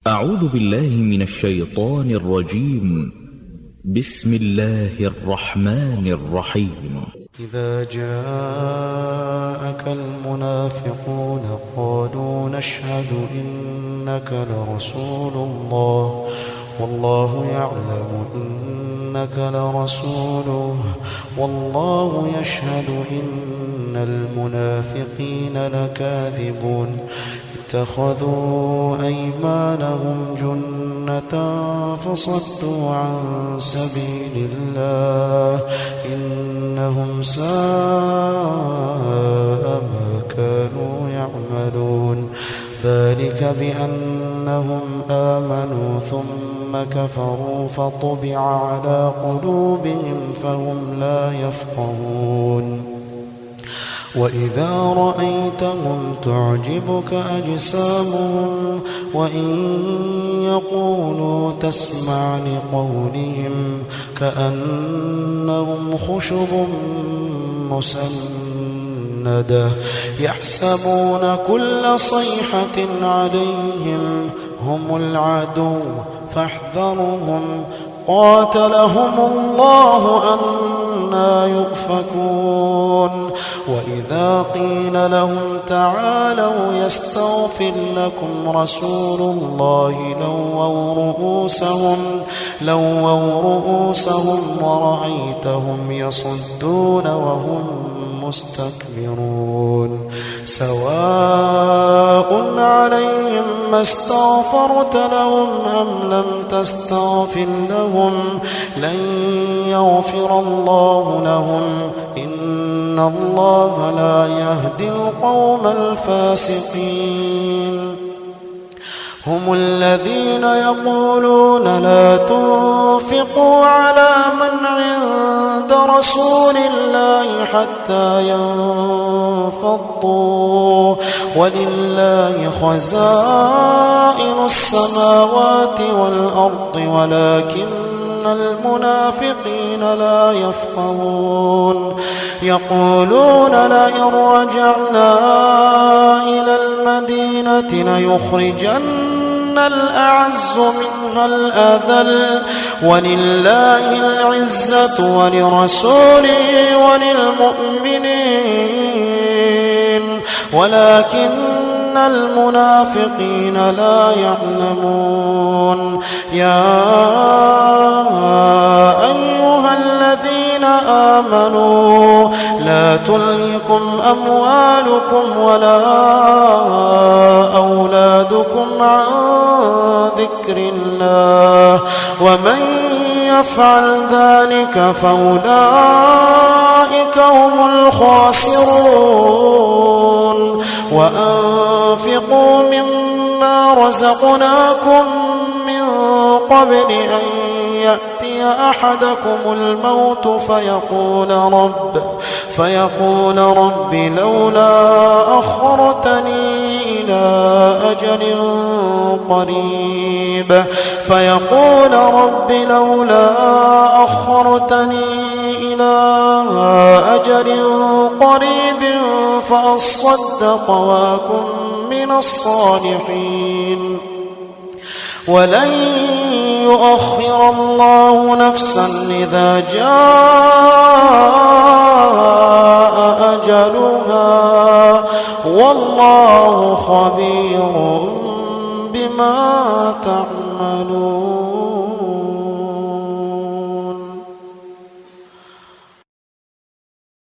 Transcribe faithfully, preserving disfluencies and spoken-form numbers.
أعوذ بالله من الشيطان الرجيم. بسم الله الرحمن الرحيم. إذا جاءك المنافقون قالوا نشهد إنك لرسول الله والله يعلم إنك لرسوله والله يشهد إن المنافقين لكاذبون اتخذوا أيمانهم جنة فصدوا عن سبيل الله إنهم ساء ما كانوا يعملون ذلك بأنهم آمنوا ثم كفروا فطبع على قلوبهم فهم لا يفقهون وإذا رأيتهم تعجبك أجسامهم وإن يقولوا تسمع لقولهم كأنهم خشب مسندة يحسبون كل صيحة عليهم هم العدو فاحذرهم قاتلهم الله أنى يؤفكون وإذا قيل لهم تعالوا يستغفر لكم رسول الله لووا رؤوسهم لووا رؤوسهم ورأيتهم يصدون وهم مستكبرون سواء عليهم ما استغفرت لهم أم لم تستغفر لهم لن يغفر الله لهم إن الله لا يهدي القوم الفاسقين هم الذين يقولون لا تنفقوا على من عند رسول الله حتى ينفضوا ولله خزائن السماوات والأرض ولكن المنافقين لا يفقهون يقولون لئن رجعنا إلى المدينة ليخرجن الأعز منها الأذل ولله العزة ولرسوله وللمؤمنين ولكن المنافقين لا يعلمون يا أيها الذين آمنوا لا تلهكم أموالكم ولا أولادكم عن ذكر الله ومن يفعل ذلك فأولئك هم الخاسرون وأنفقوا مما رزقناكم من قبل أن يأتي أحدكم الموت فيقول رب فيقول رب لولا أخرتني إلى أجل قريب فيقول رب لولا أخرتني إلى أجل قريب فأصدق وأكن من الصالحين ولن يؤخر الله نفسا إذا جاء أجلها والله خبير بما تعملون.